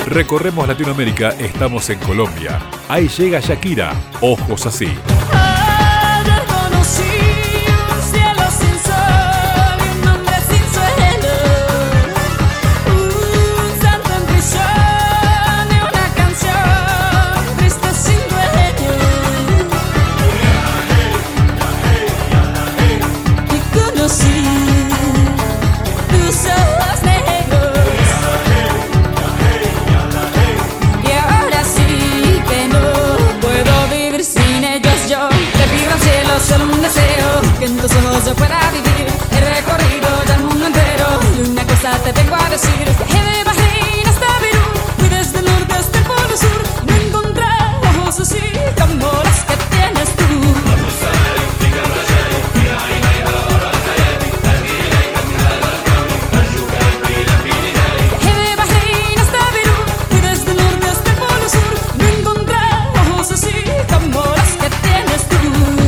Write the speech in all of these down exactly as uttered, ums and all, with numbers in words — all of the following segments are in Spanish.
Recorremos Latinoamérica, estamos en Colombia. Ahí llega Shakira, Ojos Así. Solo un deseo que en tus ojos yo pueda vivir. He recorrido ya el mundo entero y una cosa te vengo a decir. Viajé de Bahrein hasta Perú, fui desde el norte hasta el polo sur y no encontré ojos así como los que tienes tú. Viajé de Bahrein hasta Perú, fui desde el norte hasta el polo sur y no encontré ojos así como los que tienes tú.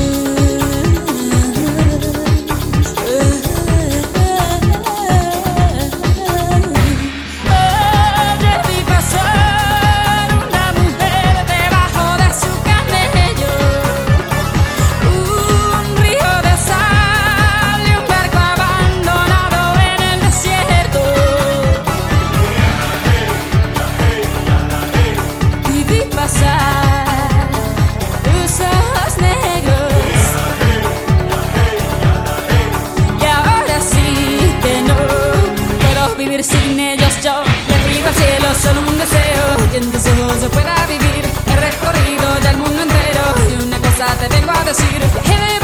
Sin ellos yo le pido al cielo solo un deseo que en tus ojos yo pueda vivir. He recorrido ya el mundo entero y una cosa te vengo a decir. Viajé de